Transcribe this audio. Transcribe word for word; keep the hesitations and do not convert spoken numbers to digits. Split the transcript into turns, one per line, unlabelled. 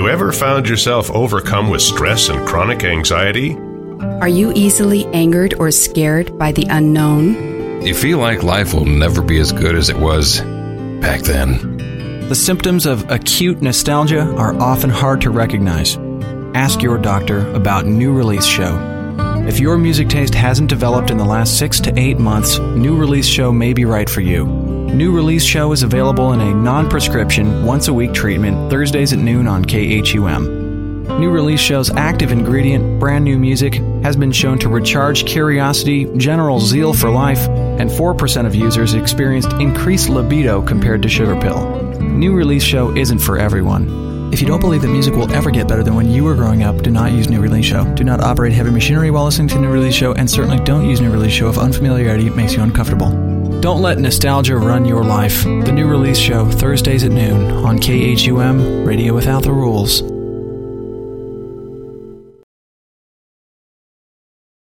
you ever found yourself overcome with stress and chronic anxiety?
Are you easily angered or scared by the unknown?
You feel like life will never be as good as it was back then.
The symptoms of acute nostalgia are often hard to recognize. Ask your doctor about New Release Show. If your music taste hasn't developed in the last six to eight months, New Release Show may be right for you. New Release Show is available in a non-prescription, once-a-week treatment, Thursdays at noon on K H U M. New Release Show's active ingredient, brand new music, has been shown to recharge curiosity, general zeal for life, and four percent of users experienced increased libido compared to Sugar Pill. New Release Show isn't for everyone.
If you don't believe that music will ever get better than when you were growing up, do not use New Release Show. Do not operate heavy machinery while listening to New Release Show, and certainly don't use New Release Show if unfamiliarity makes you uncomfortable.
Don't let nostalgia run your life. The New Release Show, Thursdays at noon on K H U M, Radio Without the Rules.